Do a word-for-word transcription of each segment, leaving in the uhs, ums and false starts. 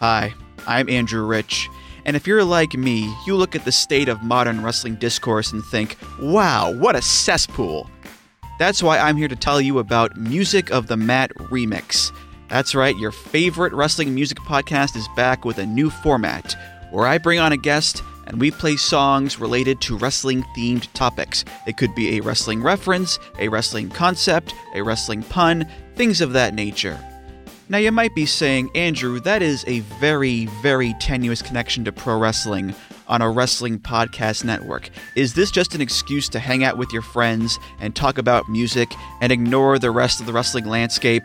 Hi, I'm Andrew Rich, and if you're like me, you look at the state of modern wrestling discourse and think, wow, what a cesspool. That's why I'm here to tell you about Music of the Mat Remix. That's right, your favorite wrestling music podcast is back with a new format, where I bring on a guest and we play songs related to wrestling-themed topics. It could be a wrestling reference, a wrestling concept, a wrestling pun, things of that nature. Now you might be saying, Andrew, that is a very, very tenuous connection to pro wrestling on a wrestling podcast network. Is this just an excuse to hang out with your friends and talk about music and ignore the rest of the wrestling landscape?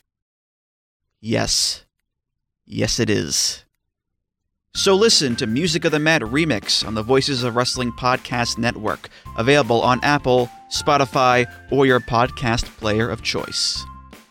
Yes. Yes, it is. So listen to Music of the Mat Remix on the Voices of Wrestling Podcast Network, available on Apple, Spotify, or your podcast player of choice.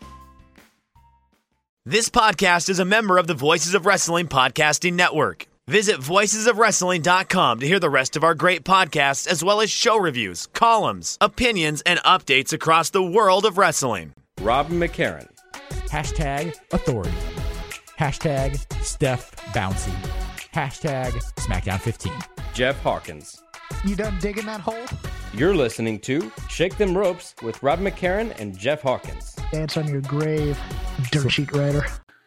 This podcast is a member of the Voices of Wrestling Podcasting Network. Visit voices of wrestling dot com to hear the rest of our great podcasts, as well as show reviews, columns, opinions, and updates across the world of wrestling. Rob McCarran. Hashtag authority. Hashtag Steph Bouncy. Hashtag SmackDown fifteen. Jeff Hawkins. You done digging that hole? You're listening to Shake Them Ropes with Rob McCarran and Jeff Hawkins. Dance on your grave, dirt sheet writer.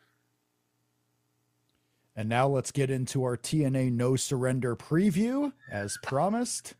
And now let's get into our T N A No Surrender preview, as promised.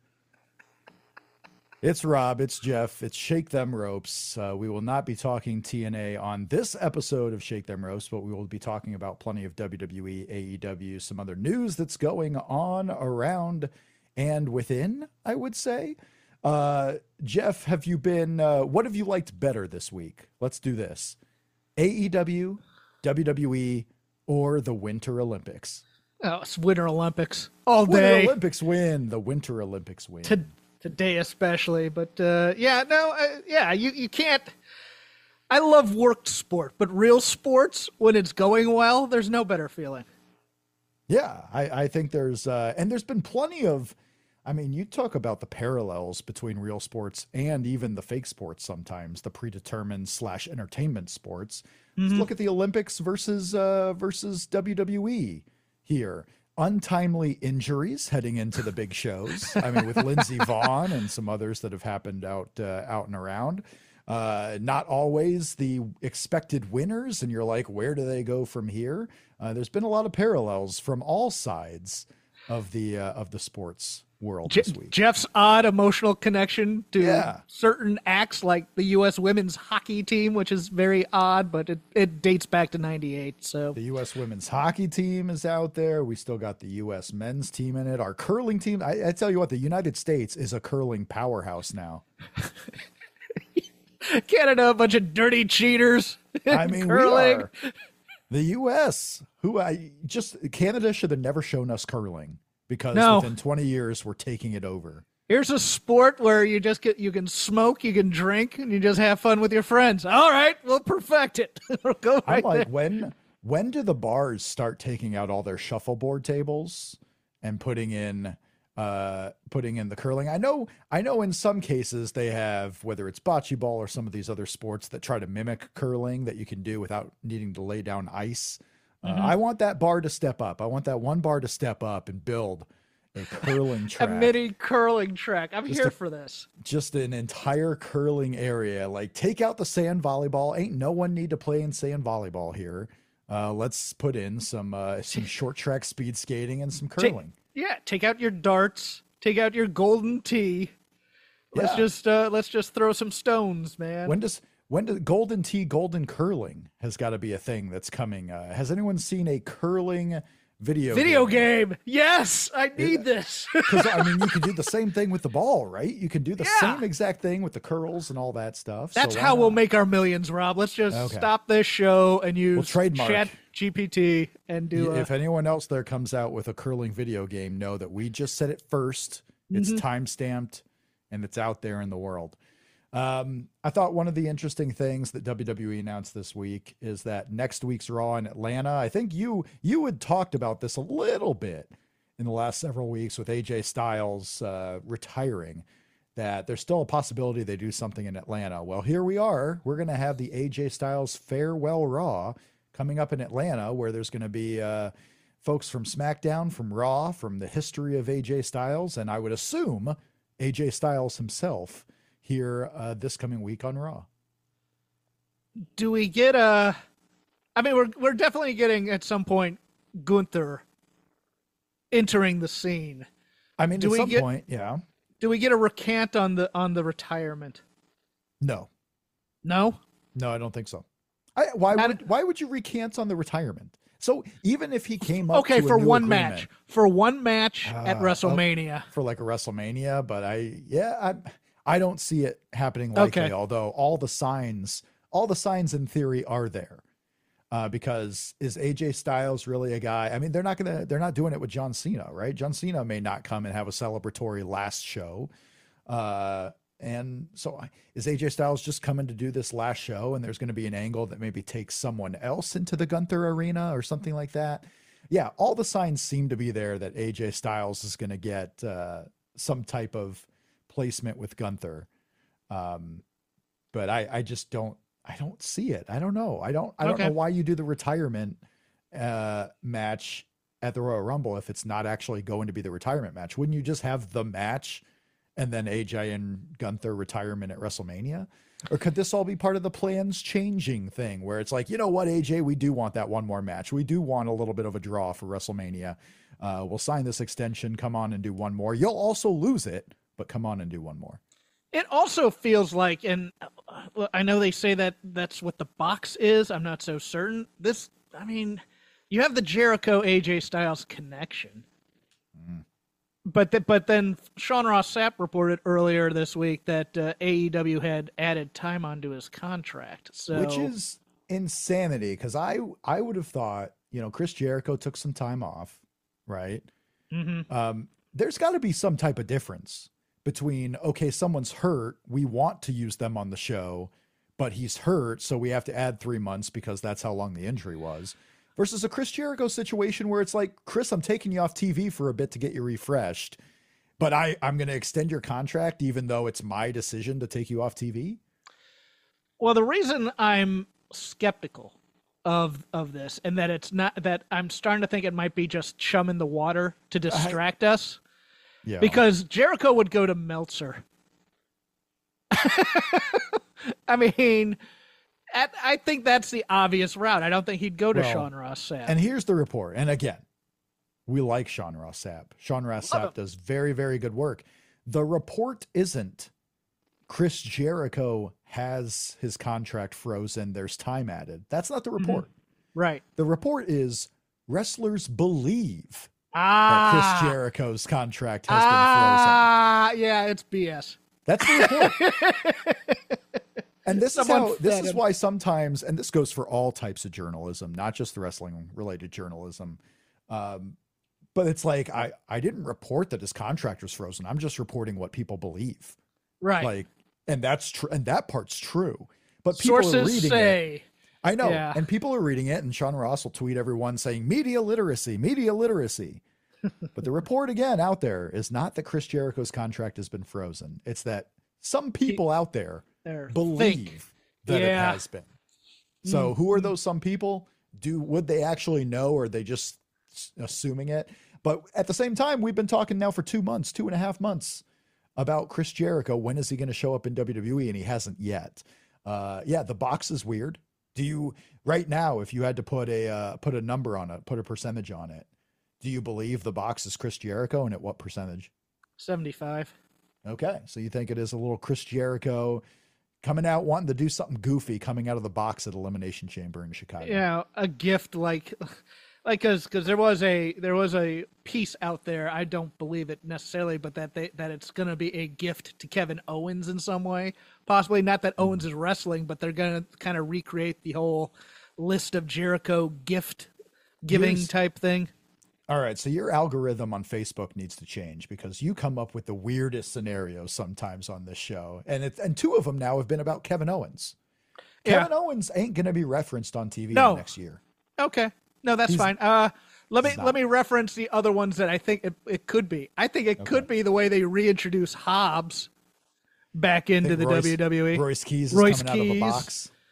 It's Rob, it's Jeff, it's Shake Them Ropes. Uh, we will not be talking T N A on this episode of Shake Them Ropes, but we will be talking about plenty of W W E, A E W, some other news that's going on around and within, I would say. Uh, Jeff, have you been, uh, what have you liked better this week? Let's do this. A E W, W W E, or the Winter Olympics? Oh, it's Winter Olympics all Winter day. Olympics win. The Winter Olympics win. To, today especially, but uh, yeah, no, uh, yeah, you, you can't. I love worked sport, but real sports, when it's going well, there's no better feeling. Yeah, I, I think there's, uh, and there's been plenty of, I mean, you talk about the parallels between real sports and even the fake sports sometimes, the predetermined slash entertainment sports. Mm-hmm. Just look at the Olympics versus uh, versus W W E here. Untimely injuries heading into the big shows. I mean, with Lindsey Vonn and some others that have happened out uh, out and around. Uh, not always the expected winners, and you're like, where do they go from here? Uh, there's been a lot of parallels from all sides of the uh, of the sports world Je- this week. Jeff's odd emotional connection to Yeah. certain acts like the U S women's hockey team, which is very odd, but it, it dates back to ninety-eight. So The U S women's hockey team is out there. We still got the U S men's team in it. Our curling team, I, I tell you what, the United States is a curling powerhouse now. Canada, a bunch of dirty cheaters. I mean, curling. we are. The U S, who I just, Canada should have never shown us curling because No. within twenty years, we're taking it over. Here's a sport where you just get, you can smoke, you can drink, and you just have fun with your friends. All right, we'll perfect it. We'll go I'm right like, there. when when do the bars start taking out all their shuffleboard tables and putting in uh putting in the curling? I know I know in some cases they have, whether it's bocce ball or some of these other sports that try to mimic curling that you can do without needing to lay down ice. Uh, I want that bar to step up. I want that one bar to step up and build a curling A track. mini curling track. I'm Just here a- for this. Just an entire curling area. Like, take out the sand volleyball. Ain't no one need to play in sand volleyball here. Uh, let's put in some uh, some short track speed skating and some Take- curling. Yeah, take out your darts. Take out your golden tee. Let's Yeah. just uh, let's just throw some stones, man. When does when does golden tee, golden curling has got to be a thing that's coming? Uh, has anyone seen a curling video Video game. Yes, I need this. Because I mean, you can do the same thing with the ball, right? You can do the Yeah. same exact thing with the curls and all that stuff. That's So why how we'll not? make our millions, Rob. Let's just Okay. stop this show and use trademark. Chat G P T and do. If Uh, anyone else there comes out with a curling video game, know that we just said it first. It's Mm-hmm. time stamped and it's out there in the world. Um, I thought one of the interesting things that W W E announced this week is that next week's Raw in Atlanta, I think you you had talked about this a little bit in the last several weeks with A J Styles uh, retiring, that there's still a possibility they do something in Atlanta. Well, here we are. We're going to have the A J Styles Farewell Raw coming up in Atlanta, where there's going to be uh, folks from SmackDown, from Raw, from the history of A J Styles, and I would assume A J Styles himself here uh, this coming week on Raw. Do we get a? I mean, we're we're definitely getting at some point Gunther entering the scene. I mean, do at we some get, point, yeah. Do we get a recant on the on the retirement? No, no, no, I don't think so. I, why How would did, why would you recant on the retirement? So even if he came up okay to a for new one agreement, match, for one match uh, at WrestleMania, for like a WrestleMania, but I yeah I I don't see it happening likely. Okay. Although all the signs, all the signs in theory are there. Uh, because is A J Styles really a guy? I mean, they're not gonna, they're not doing it with John Cena, right? John Cena may not come and have a celebratory last show. Uh, and so is A J Styles just coming to do this last show, and there's going to be an angle that maybe takes someone else into the Gunther arena or something like that? Yeah, all the signs seem to be there that A J Styles is going to get uh, some type of placement with Gunther. Um, but I, I just don't, I don't see it. I don't know. I don't, I don't okay. know why you do the retirement uh, match at the Royal Rumble if it's not actually going to be the retirement match. Wouldn't you just have the match and then A J and Gunther retirement at WrestleMania? Or could this all be part of the plans changing thing where it's like, you know what, A J, we do want that one more match. We do want a little bit of a draw for WrestleMania. Uh, we'll sign this extension. Come on and do one more. You'll also lose it, but come on and do one more. It also feels like, and I know they say that that's what the box is. I'm not so certain. This, I mean, you have the Jericho A J Styles connection, mm. but th- but then Sean Ross Sapp reported earlier this week that uh, A E W had added time onto his contract, so which is insanity because I I would have thought, you know, Chris Jericho took some time off, right? Mm-hmm. Um, there's got to be some type of difference between, okay, someone's hurt, we want to use them on the show, but he's hurt, so we have to add three months because that's how long the injury was, versus a Chris Jericho situation where it's like, Chris, I'm taking you off T V for a bit to get you refreshed, but I, I'm going to extend your contract even though it's my decision to take you off T V. Well, the reason I'm skeptical of of this and that it's not, that I'm starting to think it might be just chum in the water to distract I, us. Yeah. Because Jericho would go to Meltzer. I mean, at, I think that's the obvious route. I don't think he'd go to well, Sean Ross Sapp. And here's the report. And again, we like Sean Ross Sapp. Sean Ross Sapp does very, very good work. The report isn't Chris Jericho has his contract frozen. There's time added. That's not the report. Mm-hmm. Right. The report is wrestlers believe Ah, that Chris Jericho's contract has ah, been frozen. Yeah, it's B S. That's the report. And this Someone is how this him. is why sometimes, and this goes for all types of journalism, not just the wrestling related journalism. Um, but it's like, I, I didn't report that his contract was frozen. I'm just reporting what people believe. Right. Like, and that's true. And that part's true, but people Sources are reading say. it. I know. Yeah. And people are reading it, and Sean Ross will tweet everyone saying media literacy, media literacy. But the report again out there is not that Chris Jericho's contract has been frozen. It's that some people out there believe think. that yeah. it has been. So mm-hmm. who are those some people? Do would they actually know, or are they just assuming it? But at the same time, we've been talking now for two months, two and a half months about Chris Jericho. When is he going to show up in W W E? And he hasn't yet. Uh, yeah, the box is weird. Do you right now, if you had to put a uh, put a number on it, put a percentage on it, do you believe the box is Chris Jericho, and at what percentage? seventy-five. Okay, so you think it is a little Chris Jericho coming out wanting to do something goofy, coming out of the box at Elimination Chamber in Chicago? Yeah, a gift like, like because because there was a there was a piece out there. I don't believe it necessarily, but that they that it's going to be a gift to Kevin Owens in some way. Possibly not that Owens is wrestling, but they're going to kind of recreate the whole list of Jericho gift giving Yes. type thing. All right, so your algorithm on Facebook needs to change because you come up with the weirdest scenarios sometimes on this show, and it's and two of them now have been about Kevin Owens. Yeah. Kevin Owens ain't going to be referenced on T V No. next year. Okay, no, that's He's- fine. Uh, let me he's not. let me reference the other ones that I think it, it could be. I think it could be the way they reintroduce Hobbs back into the Royce, W W E. Royce Keys is Royce coming Keys. out of a box.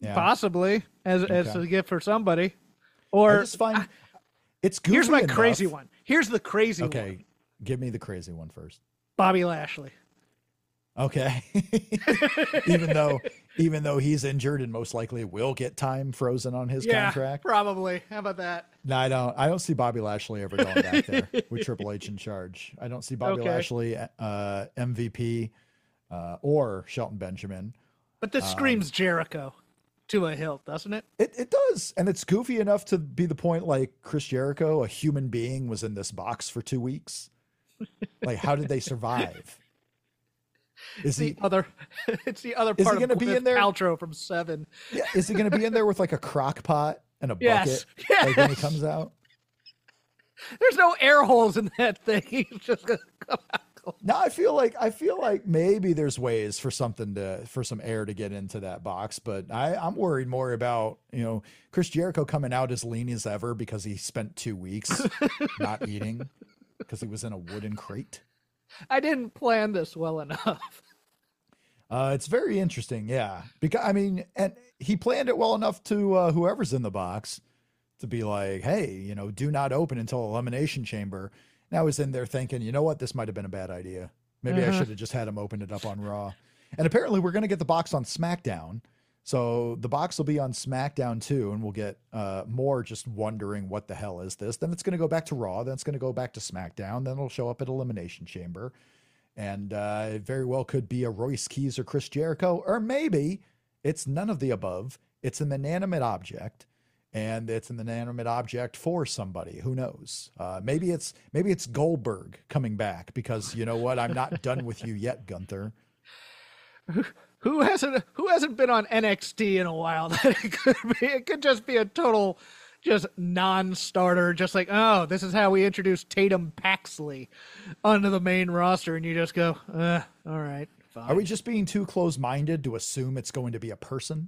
Yeah. Possibly as as Okay. a gift for somebody. I Or just find it's goofy here's my enough. crazy one. Here's the crazy Okay, one. give me the crazy one first. Bobby Lashley. Okay. even though even though he's injured and most likely will get time frozen on his Yeah, contract. probably. How about that? No, I don't. I don't see Bobby Lashley ever going back there with Triple H in charge. I don't see Bobby Okay. Lashley, uh, M V P, uh, or Shelton Benjamin. But this screams Jericho to a hilt, doesn't it? It it does, and it's goofy enough to be the point. Like Chris Jericho, a human being, was in this box for two weeks. Like, how did they survive? Is The he? other, it's the other Is he part gonna of be Gwyneth in there? Paltrow from Seven. Yeah, is he going to be in there with like a crock pot and a Yes, bucket? Like when he yes. comes out? There's no air holes in that thing. He's just gonna come out. No, I feel like I feel like maybe there's ways for something to for some air to get into that box, but I, I'm worried more about, you know, Chris Jericho coming out as lean as ever because he spent two weeks not eating because he was in a wooden crate. I didn't plan this well enough. Uh, it's very interesting, yeah. Because I mean, and he planned it well enough to uh, whoever's in the box to be like, hey, you know, do not open until Elimination Chamber. And I was in there thinking, you know what, this might have been a bad idea. Maybe I should have just had him open it up on Raw. And apparently, we're going to get the box on SmackDown. So the box will be on SmackDown too, and we'll get uh, more just wondering what the hell is this. Then it's going to go back to Raw. Then it's going to go back to SmackDown. Then it'll show up at Elimination Chamber. And uh, it very well could be a Royce Keys or Chris Jericho, or maybe it's none of the above. It's an inanimate object, and it's an inanimate object for somebody. Who knows? Uh, maybe it's maybe it's Goldberg coming back because you know what? I'm not done with you yet, Gunther. Who hasn't Who hasn't been on N X T in a while? That it could be. It could just be a total, just non-starter. Just like, oh, this is how we introduce Tatum Paxley onto the main roster, and you just go, uh, all right, fine. Are we just being too close-minded to assume it's going to be a person?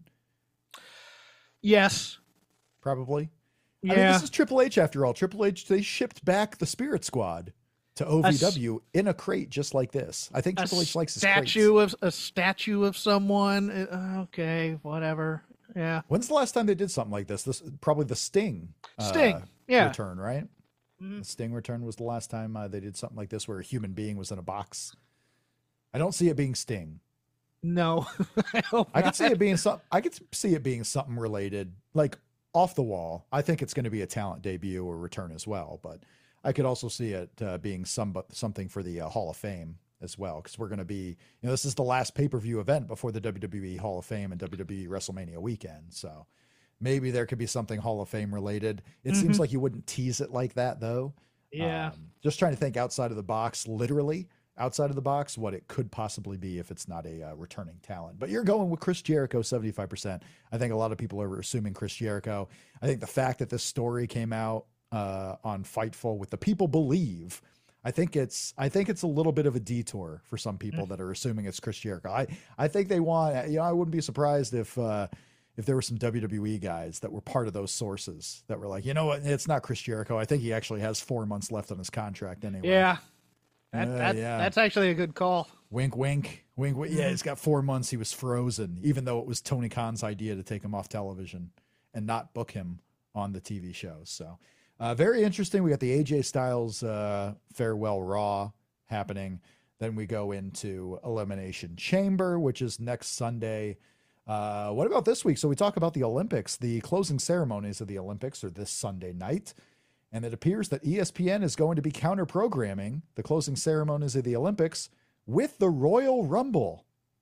Yes. Probably. I mean, Yeah. this is Triple H after all. Triple H, they shipped back the Spirit Squad to O V W in a crate just like this. I think A Triple H likes his statue crates. of a statue of someone. Uh, okay, whatever. Yeah. When's the last time they did something like this? This probably the Sting. uh, Sting, yeah. Return, right? The Sting return was the last time uh, they did something like this where a human being was in a box. I don't see it being Sting. No. I hope I could not. see it being some. I could see it being something related, like off the wall. I think it's going to be a talent debut or return as well, but I could also see it uh, being some something for the uh, Hall of Fame as well, because we're going to be, you know, this is the last pay per view event before the W W E Hall of Fame and W W E WrestleMania weekend. So maybe there could be something Hall of Fame related. It seems like you wouldn't tease it like that though. Yeah. Um, just trying to think outside of the box, literally outside of the box, what it could possibly be if it's not a uh, returning talent. But you're going with Chris Jericho seventy-five percent. I think a lot of people are assuming Chris Jericho. I think the fact that this story came out uh, on Fightful with the people believe, I think it's I think it's a little bit of a detour for some people that are assuming it's Chris Jericho. I, I think they want, you know, I wouldn't be surprised if uh, if there were some W W E guys that were part of those sources that were like, you know what, it's not Chris Jericho. I think he actually has four months left on his contract anyway. Yeah. That, Uh, that, yeah. That's actually a good call. Wink, wink, wink, wink. Yeah, he's got four months. He was frozen, even though it was Tony Khan's idea to take him off television and not book him on the T V shows. So, uh, very interesting. We got the A J Styles uh, Farewell Raw happening. Then we go into Elimination Chamber, which is next Sunday. Uh, what about this week? So we talk about the Olympics. The closing ceremonies of the Olympics are this Sunday night. And it appears that E S P N is going to be counter-programming the closing ceremonies of the Olympics with the Royal Rumble.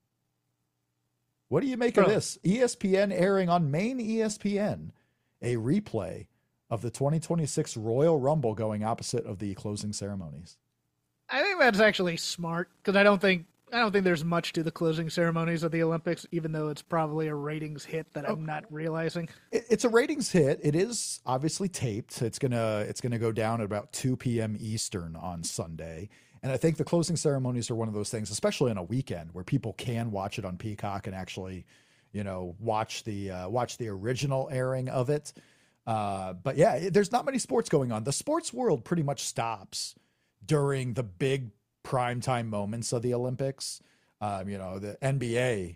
What do you make of Bro. this? E S P N airing on main E S P N a replay of the twenty twenty-six Royal Rumble going opposite of the closing ceremonies. I think that's actually smart because I don't think I don't think there's much to the closing ceremonies of the Olympics, even though it's probably a ratings hit that I'm not realizing. It, it's a ratings hit. It is obviously taped. It's gonna it's gonna go down at about two p.m. Eastern on Sunday. And I think the closing ceremonies are one of those things, especially on a weekend where people can watch it on Peacock and actually, you know, watch the uh, watch the original airing of it. Uh, but yeah, it, there's not many sports going on. The sports world pretty much stops during the big primetime moments of the Olympics. Um, you know, the N B A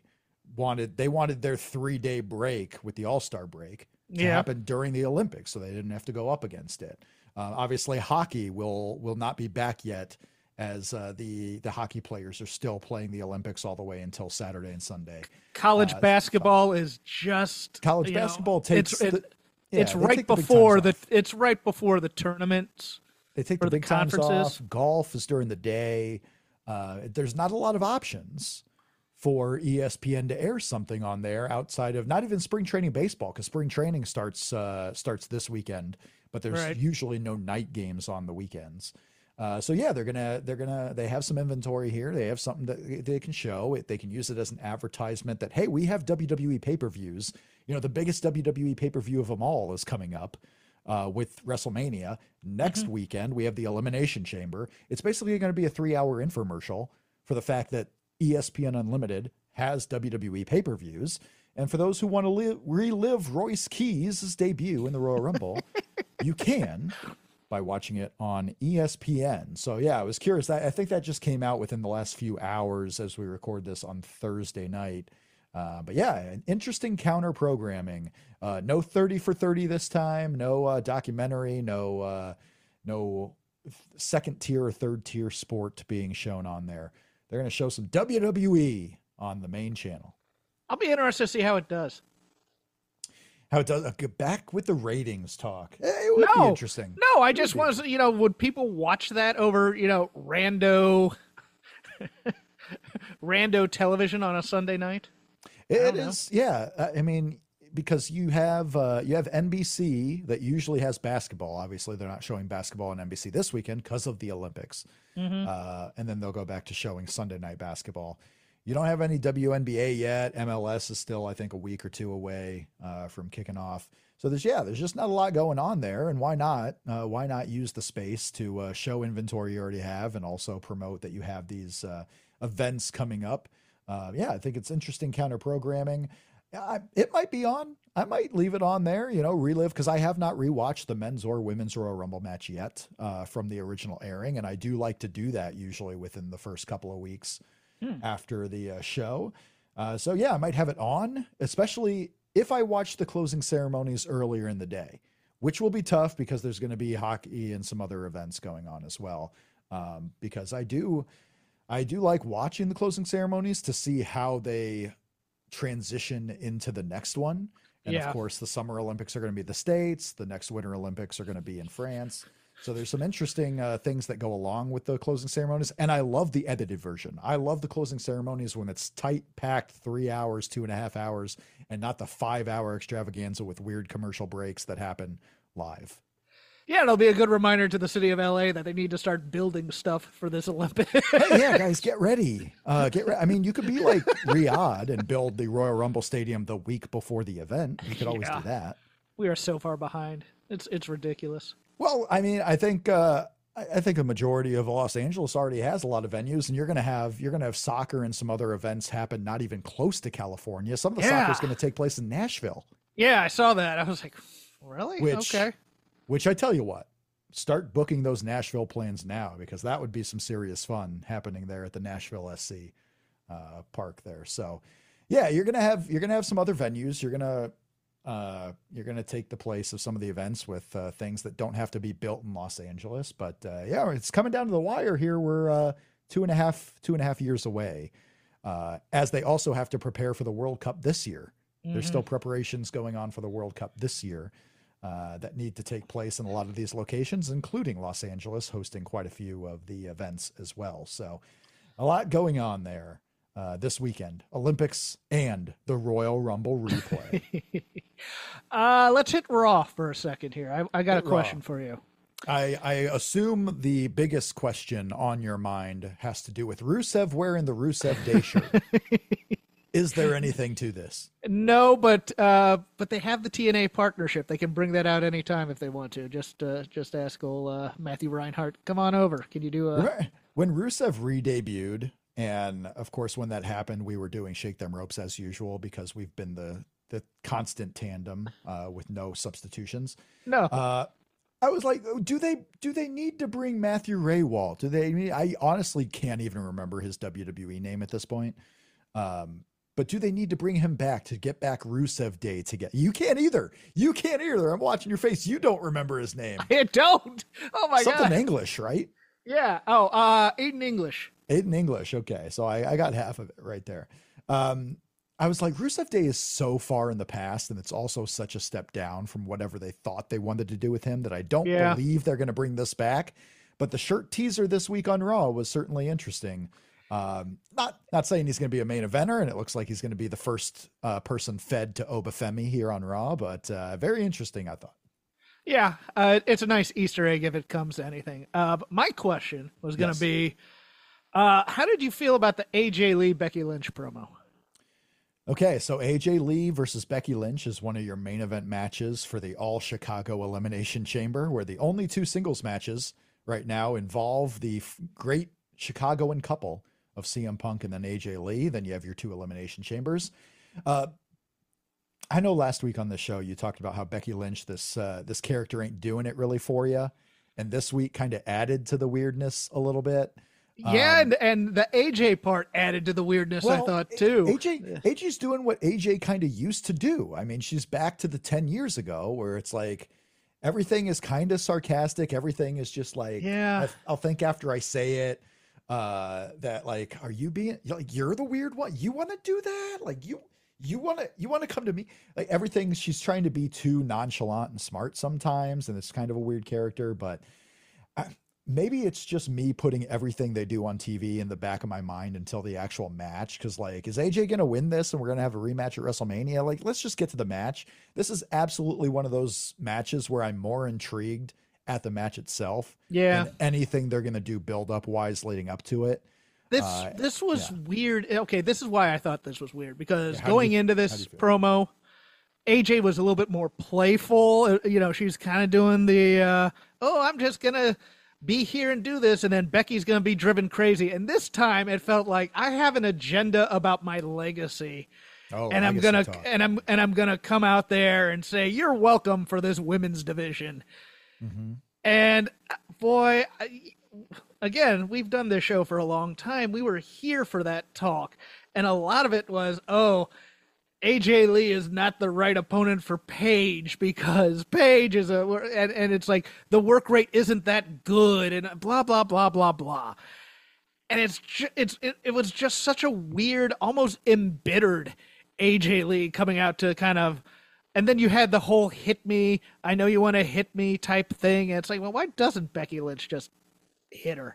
wanted they wanted their three day break with the All-Star break to Yeah. happen during the Olympics, so they didn't have to go up against it. Uh, obviously, hockey will will not be back yet, as uh, the the hockey players are still playing the Olympics all the way until Saturday and Sunday. College Uh, basketball is just College you know, basketball takes it's, it, the- yeah, it's they right take the big before times the off. it's right before the tournaments. They take for the the big times conferences. off. Golf is during the day. Uh, there's not a lot of options for E S P N to air something on there outside of not even spring training baseball, because spring training starts uh, starts this weekend, but there's Right. usually no night games on the weekends. Uh, so yeah, they're gonna they're gonna they have some inventory here. They have something that they can show. It, they can use it as an advertisement that, hey, we have W W E pay-per-views. You know, the biggest W W E pay-per-view of them all is coming up uh, with WrestleMania next Mm-hmm. weekend. We have the Elimination Chamber. It's basically going to be a three-hour infomercial for the fact that E S P N Unlimited has W W E pay-per-views. And for those who want to li- relive Royce Keys' debut in the Royal Rumble, you can by watching it on E S P N. So yeah, I was curious. I, I think that just came out within the last few hours as we record this on Thursday night. Uh, but yeah, an interesting counter programming. Uh, no thirty for thirty this time. No uh, documentary. No uh, no second tier or third tier sport being shown on there. They're going to show some W W E on the main channel. I'll be interested to see how it does. How it does uh, get back with the ratings talk. Eh, It would no, be interesting. No, I just want to, you know, would people watch that over, you know, rando, rando television on a Sunday night? It don't know. is, yeah. uh, I mean, because you have uh, you have N B C that usually has basketball. Obviously, they're not showing basketball on N B C this weekend because of the Olympics, uh, and then they'll go back to showing Sunday night basketball. You don't have any W N B A yet. M L S is still, I think, a week or two away uh, from kicking off. So there's yeah, there's just not a lot going on there, and why not? Uh, why not use the space to uh, show inventory you already have, and also promote that you have these uh, events coming up? Uh, yeah, I think it's interesting counter programming. I, it might be on. I might leave it on there, you know, relive, because I have not rewatched the men's or women's Royal Rumble match yet uh, from the original airing, and I do like to do that usually within the first couple of weeks after the uh, show. Uh, so yeah, I might have it on, especially if I watch the closing ceremonies earlier in the day, which will be tough because there's going to be hockey and some other events going on as well. Um, because I do, I do like watching the closing ceremonies to see how they transition into the next one. And Yeah. of course, the Summer Olympics are going to be the States. The next Winter Olympics are going to be in France. So there's some interesting uh, things that go along with the closing ceremonies. And I love the edited version. I love the closing ceremonies when it's tight, packed, three hours, two and a half hours, and not the five hour extravaganza with weird commercial breaks that happen live. Yeah, it'll be a good reminder to the city of L A that they need to start building stuff for this Olympics. Hey, yeah, guys, get ready. Uh, get re- I mean, you could be like Riyadh and build the Royal Rumble Stadium the week before the event. You could always Yeah. do that. We are so far behind. It's it's ridiculous. Well, I mean, I think uh, I I think a majority of Los Angeles already has a lot of venues, and you're gonna have you're gonna have soccer and some other events happen not even close to California. Some of the Yeah. soccer is going to take place in Nashville, Yeah, I saw that. I was like, really? Which- Okay. which I tell you what, start booking those Nashville plans now, because that would be some serious fun happening there at the Nashville S C uh, park there. So, yeah, you're gonna have you're gonna have some other venues. You're gonna uh, you're gonna take the place of some of the events with uh, things that don't have to be built in Los Angeles. But uh, yeah, it's coming down to the wire here. We're uh, two and a half two and a half years away, uh, as they also have to prepare for the World Cup this year. There's still preparations going on for the World Cup this year uh, that need to take place in a lot of these locations, including Los Angeles, hosting quite a few of the events as well. So a lot going on there uh, this weekend, Olympics and the Royal Rumble replay. Uh, let's hit Raw for a second here. I, I got Hit a question Raw. for you. I, I assume the biggest question on your mind has to do with Rusev wearing the Rusev Day shirt. Is there anything to this? No, but uh, but they have the T N A partnership. They can bring that out anytime if they want to. Just uh, just ask old uh, Matthew Reinhart. Come on over. Can you do a? Remember when Rusev re-debuted, and of course when that happened, we were doing Shake Them Ropes as usual because we've been the the constant tandem uh, with no substitutions. No. Uh, I was like, do they do they need to bring Matthew Raywall? Do they? I honestly can't even remember his W W E name at this point. Um, but do they need to bring him back to get back Rusev Day to get? You can't either. You can't either. I'm watching your face. You don't remember his name. I don't. Oh my Something god. English, right? Yeah. Oh, uh, Aiden English. Aiden English. Okay, so I, I got half of it right there. Um, I was like, Rusev Day is so far in the past, and it's also such a step down from whatever they thought they wanted to do with him that I don't Yeah. believe they're going to bring this back. But the shirt teaser this week on Raw was certainly interesting. Um, not not saying he's going to be a main eventer, and it looks like he's going to be the first uh, person fed to Obafemi here on Raw, but uh, very interesting, I thought. Yeah, uh, it's a nice Easter egg if it comes to anything. Uh, but my question was going to Yes. be, uh, how did you feel about the A J Lee Becky Lynch promo? Okay, so A J Lee versus Becky Lynch is one of your main event matches for the All Chicago Elimination Chamber, where the only two singles matches right now involve the f- great Chicagoan couple of C M Punk and then A J Lee. Then you have your two Elimination Chambers. Uh, I know last week on the show you talked about how Becky Lynch, this uh, this character ain't doing it really for you, and this week kind of added to the weirdness a little bit. Yeah, Um, and, and the A J part added to the weirdness, I Well, thought, too. A J A J's doing what A J kind of used to do. I mean, she's back to the ten years ago where it's like everything is kind of sarcastic. Everything is just like, Yeah. I, I'll think after I say it, uh, that like, are you being like, you're the weird one. You want to do that? Like you, you want to, you want to come to me? Like everything. She's trying to be too nonchalant and smart sometimes. And it's kind of a weird character, but I, maybe it's just me putting everything they do on T V in the back of my mind until the actual match. Cause like, is A J going to win this and we're going to have a rematch at WrestleMania? Like, let's just get to the match. This is absolutely one of those matches where I'm more intrigued at the match itself. Yeah. Than anything they're going to do build up wise leading up to it. This Uh, this was yeah. weird. Okay, this is why I thought this was weird, because Yeah, how do going you- into how do this you feel? promo, A J was a little bit more playful. Uh, You know, she's kind of doing the, uh, oh, I'm just going to be here and do this, and then Becky's going to be driven crazy. And this time it felt like I have an agenda about my legacy. Oh, and I'm legacy gonna talk. and I'm and I'm gonna come out there and say you're welcome for this women's division. Mm-hmm. And uh, boy, I, again, we've done this show for a long time. We were here for that talk, and a lot of it was, oh, A J Lee is not the right opponent for Paige because Paige is a and, and it's like the work rate isn't that good and blah blah blah blah blah. And it's ju- it's it, it was just such a weird, almost embittered A J Lee coming out to kind of, and then you had the whole hit me, I know you want to hit me type thing. And it's like, well, why doesn't Becky Lynch just hit her?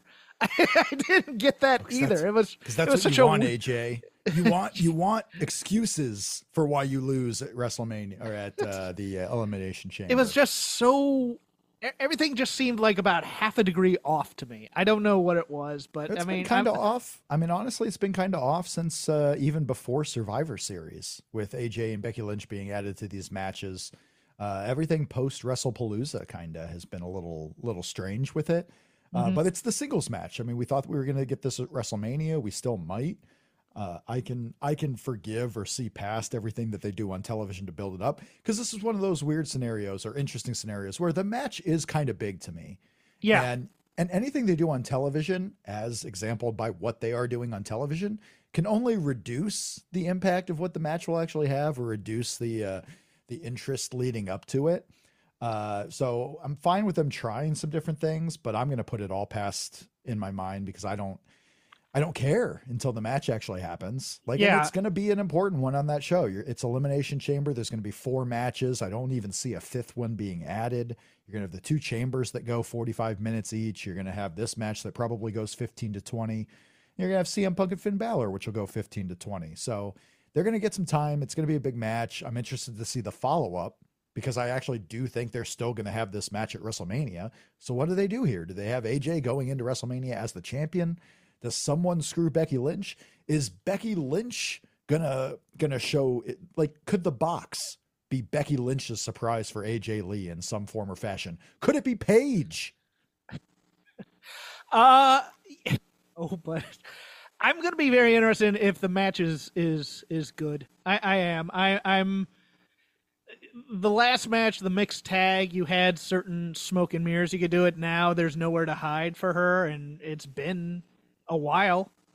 I didn't get that either. It was because it that's was what such you a want, we- A J. You want you want excuses for why you lose at WrestleMania or at uh, the uh, Elimination Chamber. It was just so e- everything just seemed like about half a degree off to me. I don't know what it was, but It's I mean, been kind of I'm- off. I mean, honestly, it's been kind of off since uh, even before Survivor Series, with A J and Becky Lynch being added to these matches. Uh, everything post WrestlePalooza kind of has been a little little strange with it. Uh, Mm-hmm. But it's the singles match. I mean, we thought we were going to get this at WrestleMania. We still might. Uh, I can I can forgive or see past everything that they do on television to build it up, because this is one of those weird scenarios or interesting scenarios where the match is kind of big to me. Yeah. And and anything they do on television, as exampled by what they are doing on television, can only reduce the impact of what the match will actually have or reduce the uh, the interest leading up to it. Uh, so I'm fine with them trying some different things, but I'm going to put it all past in my mind because I don't I don't care until the match actually happens. Like, and Yeah. it's going to be an important one on that show. You're, it's Elimination Chamber. There's going to be four matches. I don't even see a fifth one being added. You're going to have the two chambers that go forty-five minutes each. You're going to have this match that probably goes fifteen to twenty. You're going to have C M Punk and Finn Balor, which will go fifteen to twenty. So they're going to get some time. It's going to be a big match. I'm interested to see the follow-up because I actually do think they're still going to have this match at WrestleMania. So what do they do here? Do they have A J going into WrestleMania as the champion? Does someone screw Becky Lynch? Is Becky Lynch gonna gonna show it? Like, could the box be Becky Lynch's surprise for A J Lee in some form or fashion? Could it be Paige? Uh, oh, but I'm gonna be very interested if the match is is is good. I, I am. I I'm. The last match, the mixed tag, you had certain smoke and mirrors. You could do it now. There's nowhere to hide for her, and it's been a while.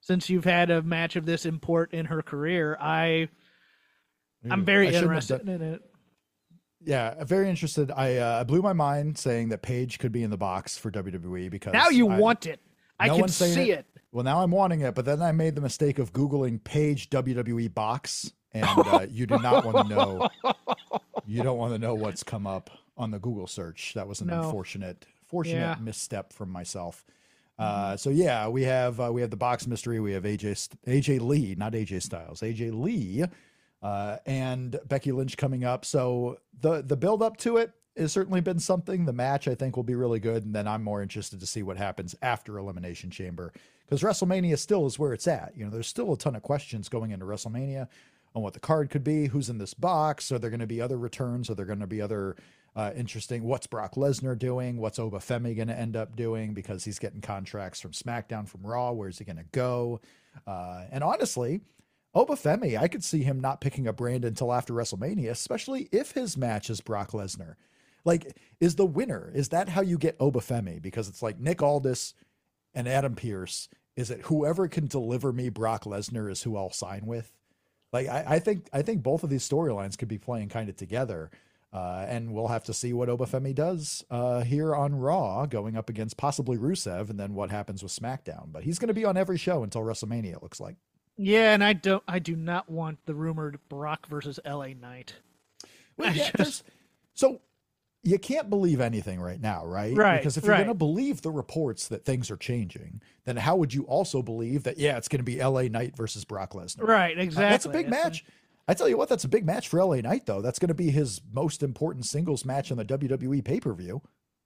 since you've had a match of this import in her career. I, I'm very I interested in it. Yeah, very interested. I uh, blew my mind saying that Paige could be in the box for W W E because now you I, want it. I no can one's saying see it. it. Well, now I'm wanting it, but then I made the mistake of Googling Paige W W E box, and uh, you do not want to know. You don't want to know what's come up on the Google search. That was an No. unfortunate, fortunate Yeah. misstep from myself. Uh, so yeah, we have uh, we have the box mystery. We have A J St- A J Lee, not A J Styles, A J Lee, uh, and Becky Lynch coming up. So the the build up to it has certainly been something. The match I think will be really good, and then I'm more interested to see what happens after Elimination Chamber, because WrestleMania still is where it's at. You know, there's still a ton of questions going into WrestleMania on what the card could be, who's in this box, are there going to be other returns, are there going to be other uh, interesting, what's Brock Lesnar doing, what's Obafemi going to end up doing, because he's getting contracts from SmackDown, from Raw, where's he going to go? Uh, and honestly, Obafemi, I could see him not picking up Brandon until after WrestleMania, especially if his match is Brock Lesnar. Like, is the winner, is that how you get Obafemi? Because it's like Nick Aldis and Adam Pearce. Is it whoever can deliver me Brock Lesnar is who I'll sign with? Like, I, I think I think both of these storylines could be playing kind of together. Uh, and we'll have to see what Obafemi does uh, here on Raw, going up against possibly Rusev, and then what happens with SmackDown. But he's going to be on every show until WrestleMania, it looks like. Yeah, and I don't. I do not want the rumored Brock versus L A Knight. Well, I yeah, just- there's- so you can't believe anything right now, right? Right, Because if you're right. going to believe the reports that things are changing, then how would you also believe that, yeah, it's going to be L A Knight versus Brock Lesnar? Right, Uh, exactly. that's a big It's match. I tell you what, that's a big match for L A Knight, though. That's going to be his most important singles match on the W W E pay-per-view.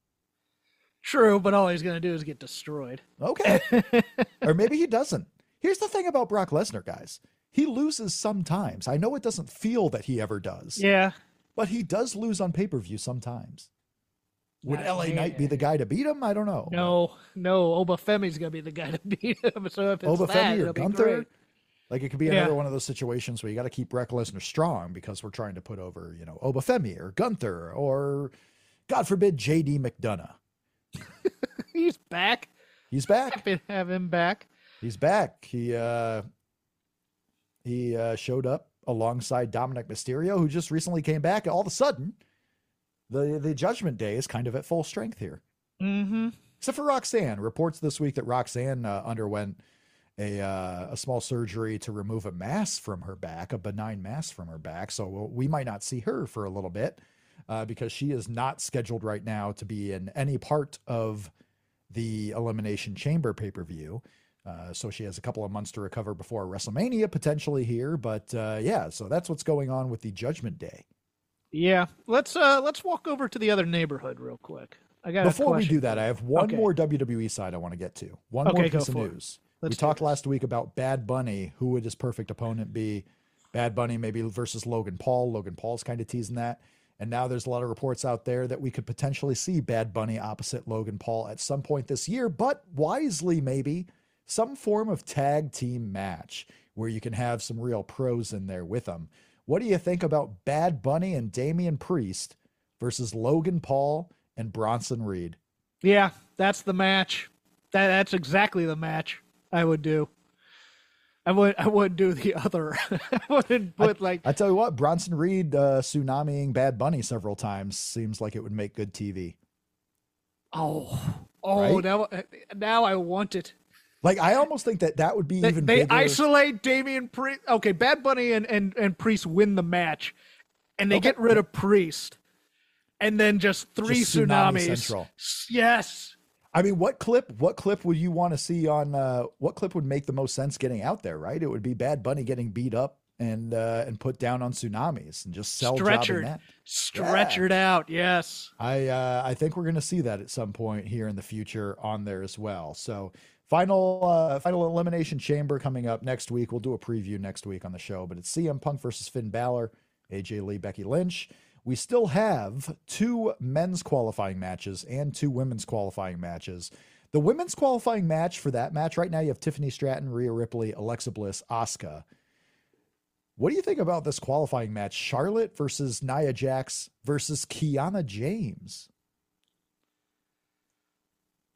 True, but all he's going to do is get destroyed. Okay. Or maybe he doesn't. Here's the thing about Brock Lesnar, guys. He loses sometimes. I know it doesn't feel that he ever does, Yeah. but he does lose on pay-per-view sometimes. Would Not L A here. Knight be the guy to beat him? I don't know. No, no, Obafemi's going to be the guy to beat him. So if it's Obafemi that, or it'll be Gunther? great. Like, it could be Yeah. another one of those situations where you got to keep Brock Lesnar strong because we're trying to put over, you know, Obafemi or Gunther or, God forbid, J D McDonough. He's back. He's back. Happy to have him back. He's back. He uh, he uh, showed up alongside Dominic Mysterio, who just recently came back. All of a sudden, the the Judgment Day is kind of at full strength here. Mm-hmm. Except for Roxanne. Reports this week that Roxanne uh, underwent a uh, a small surgery to remove a mass from her back, a benign mass from her back. So we'll, we might not see her for a little bit uh, because she is not scheduled right now to be in any part of the Elimination Chamber pay-per-view. Uh, so she has a couple of months to recover before WrestleMania potentially here. But uh, yeah, so that's what's going on with the Judgment Day. Yeah. Let's uh let's walk over to the other neighborhood real quick. I got Before a we question do that, for I you. have one Okay. more W W E side I want to get to. One Okay, more go piece of for it. news. Let's we do talked this. last week about Bad Bunny. Who would his perfect opponent be? Bad Bunny maybe versus Logan Paul. Logan Paul's kind of teasing that. And now there's a lot of reports out there that we could potentially see Bad Bunny opposite Logan Paul at some point this year, but wisely maybe some form of tag team match where you can have some real pros in there with them. What do you think about Bad Bunny and Damian Priest versus Logan Paul and Bronson Reed? Yeah, that's the match. That that's exactly the match I would do. I would I would do the other. I wouldn't put like I tell you what, Bronson Reed uh, tsunamiing Bad Bunny several times seems like it would make good T V. oh oh Right? now now I want it. Like, I almost think that that would be They, even they bigger. isolate Damian Priest. Okay, Bad Bunny and, and, and Priest win the match, and they Okay. get rid of Priest, and then just three Just Tsunami tsunamis. Central. Yes. I mean, what clip? What clip would you want to see on? Uh, what clip would make the most sense getting out there? Right, it would be Bad Bunny getting beat up and uh, and put down on tsunamis and just sell jobbing Stretchered. that. Stretchered out. Yes. I uh, I think we're going to see that at some point here in the future on there as well. So final uh, final elimination chamber coming up next week. We'll do a preview next week on the show, but it's C M Punk versus Finn Balor, A J Lee, Becky Lynch. We still have two men's qualifying matches and two women's qualifying matches. The women's qualifying match, for that match right now, you have Tiffany Stratton, Rhea Ripley, Alexa Bliss, Asuka. What do you think about this qualifying match? Charlotte versus Nia Jax versus Kiana James.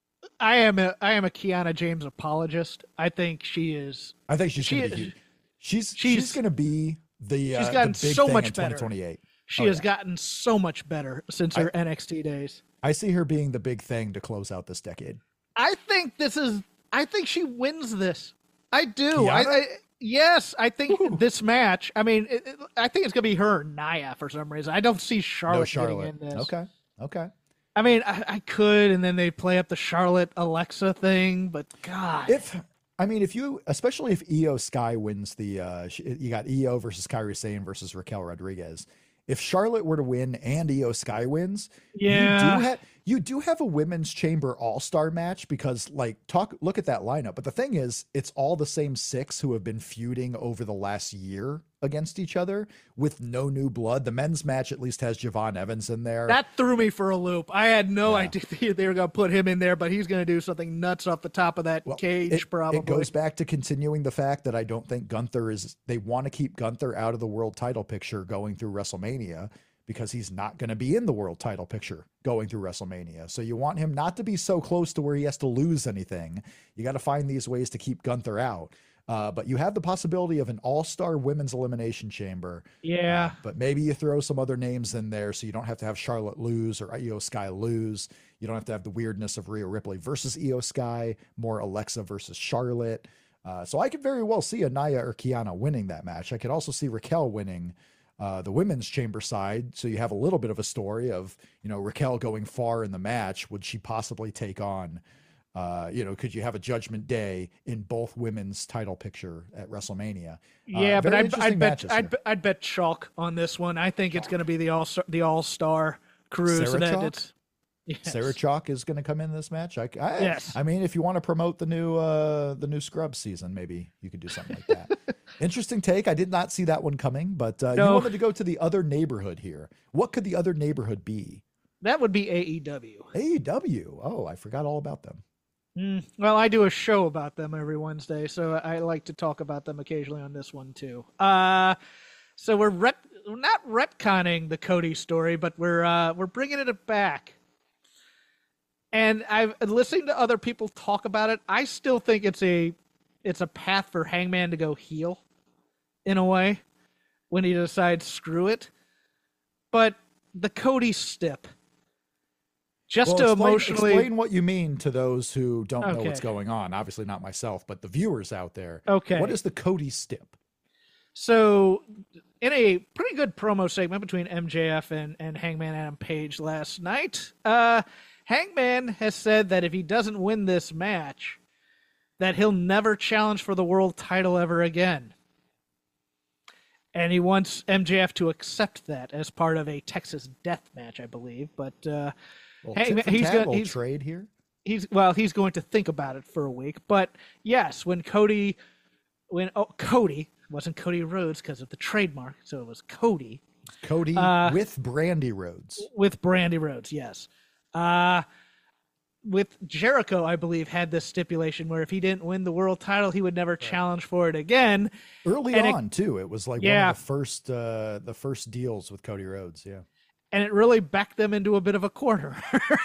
I am a I am a Kiana James apologist. I think she is. I think she's she going to be is- huge. She's she's, she's- going to be the she's uh, gotten the big so thing much in better. twenty twenty-eight. She Oh, has yeah. gotten so much better since her N X T days. I see her being the big thing to close out this decade. I think this is. I think she wins this. I do. I, Kiana? I yes. I think this match. I mean, it, it- I think it's gonna be her or Nia for some reason. I don't see Charlotte, No Charlotte. getting in this. Okay. Okay. I mean, I, I could, and then they play up the Charlotte Alexa thing, but God, If I mean, if you, especially if Io Sky wins the, uh, sh- you got Io versus Kairi Sane versus Raquel Rodriguez. If Charlotte were to win and Io Sky wins, Yeah. you do have you do have a women's chamber all star match because, like, talk look at that lineup. But the thing is, it's all the same six who have been feuding over the last year against each other with no new blood. The men's match at least has Javon Evans in there. that threw me for a loop. I had no Yeah. idea they were gonna put him in there, but he's gonna do something nuts off the top of that Well, cage, it, probably. It goes back to continuing the fact that I don't think Gunther is, they want to keep Gunther out of the world title picture going through WrestleMania because he's not going to be in the world title picture going through WrestleMania. So you want him not to be so close to where he has to lose anything. You got to find these ways to keep Gunther out. Uh, but you have the possibility of an all-star women's elimination chamber. Yeah. Uh, but maybe you throw some other names in there so you don't have to have Charlotte lose or Io Sky lose. You don't have to have the weirdness of Rhea Ripley versus Io Sky, more Alexa versus Charlotte. Uh, so I could very well see a Nia or Kiana winning that match. I could also see Raquel winning uh, the women's chamber side. So you have a little bit of a story of, you know, Raquel going far in the match. Would she possibly take on, uh, you know, could you have a Judgment Day in both women's title picture at WrestleMania? Uh, Yeah, but very I'd, interesting I'd bet matches I'd, here. bet- I'd bet chalk on this one. I think it's going to be the all the all star crew. Sarah so that Chalk? it's yes. Sarah Chalk is going to come in this match. I, I, Yes. I mean, if you want to promote the new uh, the new Scrubs season, maybe you could do something like that. Interesting take. I did not see that one coming, but uh, No. you wanted to go to the other neighborhood here. What could the other neighborhood be? That would be A E W. A E W. Oh, I forgot all about them. Mm, well, I do a show about them every Wednesday, so I like to talk about them occasionally on this one too. Uh, so we're ret- we're not retconning the Cody story, but we're uh, we're bringing it back. And I've listening to other people talk about it. I still think it's a it's a path for Hangman to go heel, in a way, when he decides screw it. But the Cody stip, just Well, to explain, emotionally explain what you mean to those who don't know Okay. what's going on. Obviously, not myself, but the viewers out there. Okay. What is the Cody stip? So, in a pretty good promo segment between M J F and, and Hangman Adam Page last night, uh, Hangman has said that if he doesn't win this match, that he'll never challenge for the world title ever again. And he wants M J F to accept that as part of a Texas death match, I believe. But uh, Well, Hangman, tit for he's tat, going little he's, trade here. he's well, he's going to think about it for a week. But yes, when Cody, when oh Cody wasn't Cody Rhodes because of the trademark, so it was Cody Cody Uh, with Brandy Rhodes. with Brandy Rhodes. Yes, uh, with Jericho, I believe had this stipulation where if he didn't win the world title, he would never challenge for it again. Early and it- on, too. It was like Yeah. one of the first uh, the first deals with Cody Rhodes. Yeah. And it really backed them into a bit of a corner.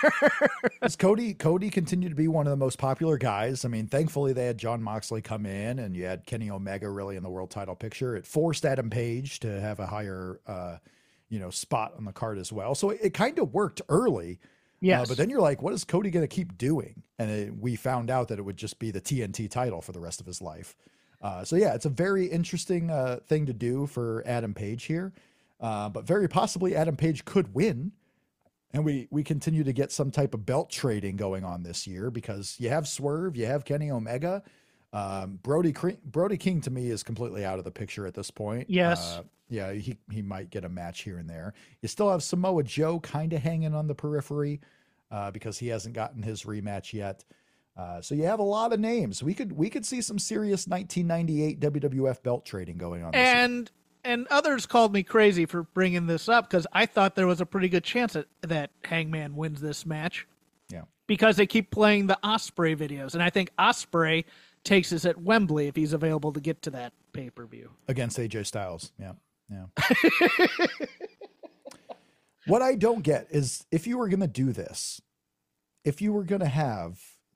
As Cody Cody continued to be one of the most popular guys. I mean, thankfully they had John Moxley come in, and you had Kenny Omega really in the world title picture. It forced Adam Page to have a higher, uh, you know, spot on the card as well. So it, it kind of worked early. Yes. Uh, but then you're like, what is Cody going to keep doing? And it, we found out that it would just be the T N T title for the rest of his life. Uh, so yeah, it's a very interesting uh, thing to do for Adam Page here. Uh, but very possibly Adam Page could win. And we, we continue to get some type of belt trading going on this year because you have Swerve, you have Kenny Omega. Um, Brody, Cre- Brody King to me is completely out of the picture at this point. Yes. Uh, yeah, he, he might get a match here and there. You still have Samoa Joe kind of hanging on the periphery uh, because he hasn't gotten his rematch yet. Uh, so you have a lot of names. We could we could see some serious nineteen ninety-eight W W F belt trading going on this year. and and others called me crazy for bringing this up because I thought there was a pretty good chance that, that Hangman wins this match. Yeah. Because they keep playing the Osprey videos, and I think Osprey takes us at Wembley if he's available to get to that pay per view. Against A J Styles. Yeah. Yeah. What I don't get is if you were going to do this, if you were going to have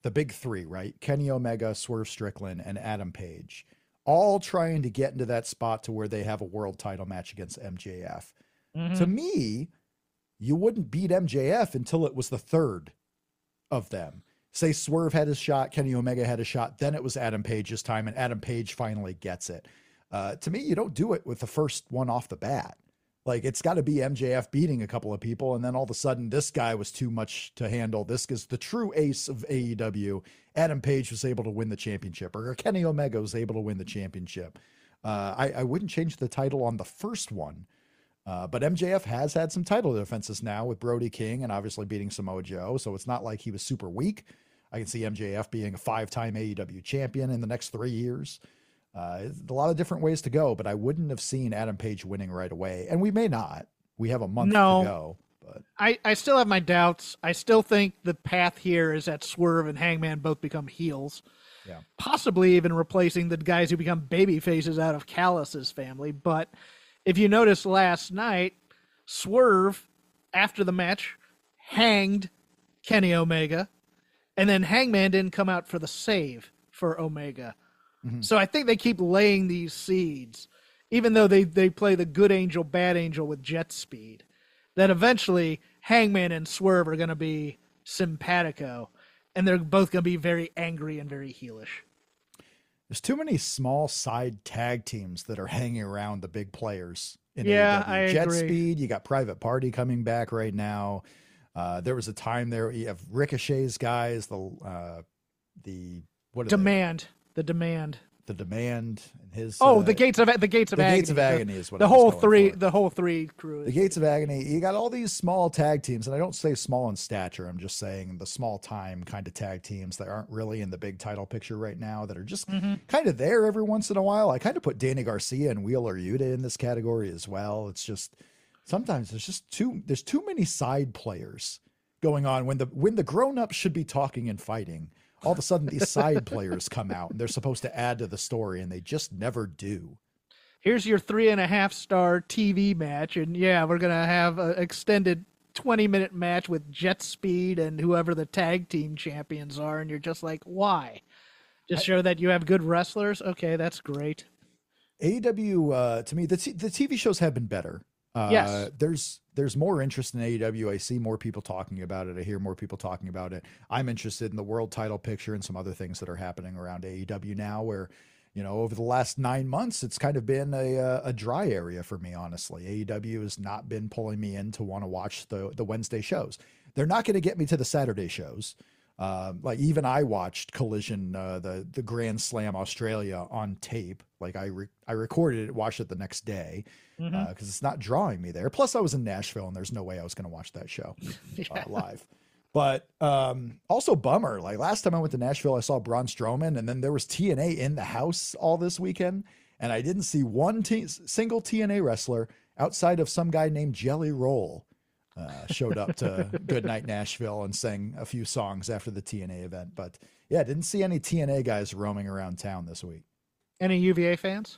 the big three, right? Kenny Omega, Swerve Strickland, and Adam Page, all trying to get into that spot to where they have a world title match against M J F. Mm-hmm. To me, you wouldn't beat M J F until it was the third of them. Say Swerve had his shot, Kenny Omega had a shot, then it was Adam Page's time, and Adam Page finally gets it. Uh, to me, you don't do it with the first one off the bat. Like, it's got to be M J F beating a couple of people, and then all of a sudden, this guy was too much to handle. This is the true ace of A E W. Adam Page was able to win the championship, or Kenny Omega was able to win the championship. Uh, I, I wouldn't change the title on the first one, uh, but M J F has had some title defenses now with Brody King and obviously beating Samoa Joe, so it's not like he was super weak. I can see M J F being a five-time A E W champion in the next three years. Uh, a lot of different ways to go, but I wouldn't have seen Adam Page winning right away. And we may not. We have a month no, to go. But I, I still have my doubts. I still think the path here is that Swerve and Hangman both become heels. Yeah. Possibly even replacing the guys who become baby faces out of Callis's family. But if you notice last night, Swerve, after the match, hanged Kenny Omega, and then Hangman didn't come out for the save for Omega. Mm-hmm. So I think they keep laying these seeds, even though they, they play the good angel, bad angel with jet speed, that eventually Hangman and Swerve are going to be simpatico, and they're both going to be very angry and very heelish. There's too many small side tag teams that are hanging around the big players in yeah, A E W. I Jet agree. Speed, you got Private Party coming back right now. Uh, there was a time there you have Ricochet's guys, the uh, the what are demand. They? The demand, the demand, and his. Oh, uh, the gates of the gates of the agony. gates of agony is what the I was whole going three. for. The whole three crew. The gates of agony. You got all these small tag teams, and I don't say small in stature. I'm just saying the small time kind of tag teams that aren't really in the big title picture right now. That are just mm-hmm. kind of there every once in a while. I kind of put Danny Garcia and Wheeler Yuta in this category as well. It's just sometimes there's just too there's too many side players going on when the when the grown ups should be talking and fighting. All of a sudden, these side players come out and they're supposed to add to the story, and they just never do. Here's your three and a half star T V match, and yeah, we're gonna have an extended twenty minute match with Jet Speed and whoever the tag team champions are, and you're just like, why? Just show that you have good wrestlers. Okay, that's great. A E W, uh, to me, the t- the T V shows have been better. Uh, yes. There's there's more interest in A E W. I see more people talking about it. I hear more people talking about it. I'm interested in the world title picture and some other things that are happening around A E W now where, you know, over the last nine months, it's kind of been a, a dry area for me, honestly. A E W has not been pulling me in to want to watch the, the Wednesday shows. They're not going to get me to the Saturday shows. Um, like even I watched Collision, uh, the the Grand Slam Australia on tape. Like I re- I recorded it, watched it the next day because mm-hmm. uh, it's not drawing me there. Plus, I was in Nashville, and there's no way I was going to watch that show yeah. uh, live. But um, also bummer. Like last time I went to Nashville, I saw Braun Strowman, and then there was T N A in the house all this weekend, and I didn't see one t- single T N A wrestler outside of some guy named Jelly Roll. Uh, showed up to Goodnight Nashville and sang a few songs after the T N A event. But yeah, didn't see any T N A guys roaming around town this week. Any U V A fans?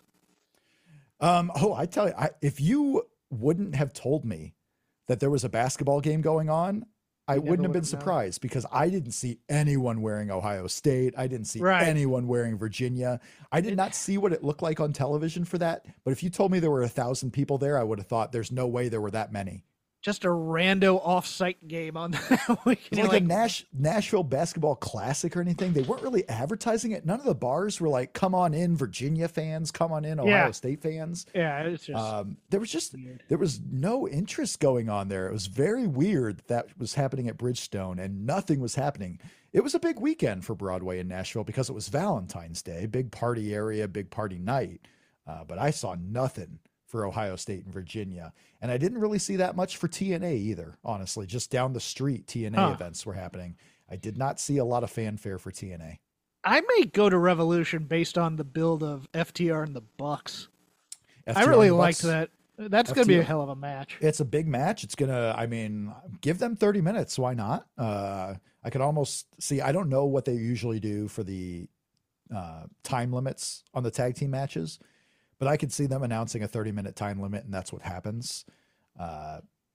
Um, oh, I tell you, I, if you wouldn't have told me that there was a basketball game going on, I wouldn't have been surprised know. because I didn't see anyone wearing Ohio State. I didn't see right. anyone wearing Virginia. I did not see what it looked like on television for that. But if you told me there were a thousand people there, I would have thought there's no way there were that many. Just a rando off-site game on that week. It was like, like a Nash, Nashville basketball classic or anything. They weren't really advertising it. None of the bars were like, come on in, Virginia fans, come on in, Ohio yeah. State fans. Yeah, it's just um, there was just weird. There was no interest going on there. It was very weird that, that was happening at Bridgestone and nothing was happening. It was a big weekend for Broadway in Nashville because it was Valentine's Day, big party area, big party night. Uh, but I saw nothing for Ohio State and Virginia. And I didn't really see that much for T N A either, honestly. Just down the street, T N A huh. events were happening. I did not see a lot of fanfare for T N A. I may go to Revolution based on the build of F T R and the Bucks. F T R I really Bucks, liked that. That's going to be a hell of a match. It's a big match. It's going to, I mean, give them thirty minutes. Why not? Uh, I could almost see, I don't know what they usually do for the uh, time limits on the tag team matches, but I could see them announcing a thirty minute time limit, and that's what happens. Uh,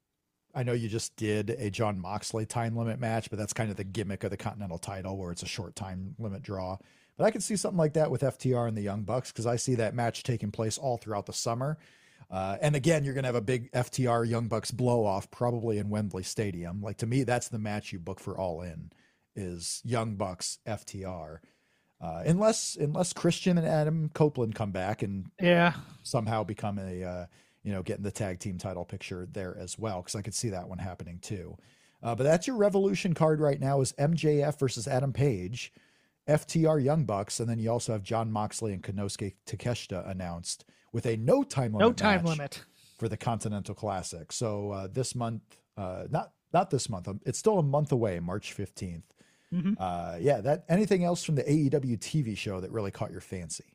I know you just did a John Moxley time limit match, but that's kind of the gimmick of the Continental title where it's a short time limit draw. But I could see something like that with F T R and the Young Bucks because I see that match taking place all throughout the summer. Uh, and again, you're going to have a big F T R Young Bucks blow off probably in Wembley Stadium. Like to me, that's the match you book for All In is Young Bucks F T R. Uh, unless unless Christian and Adam Copeland come back and yeah somehow become a uh, you know, getting the tag team title picture there as well, because I could see that one happening too. Uh, but that's your Revolution card right now is M J F versus Adam Page, F T R Young Bucks, and then you also have John Moxley and Konosuke Takeshita announced with a no time limit no time match limit for the Continental Classic. So uh, this month, uh, not not this month, um, it's still a month away, March fifteenth. Mm-hmm. Uh, yeah, that anything else from the A E W T V show that really caught your fancy?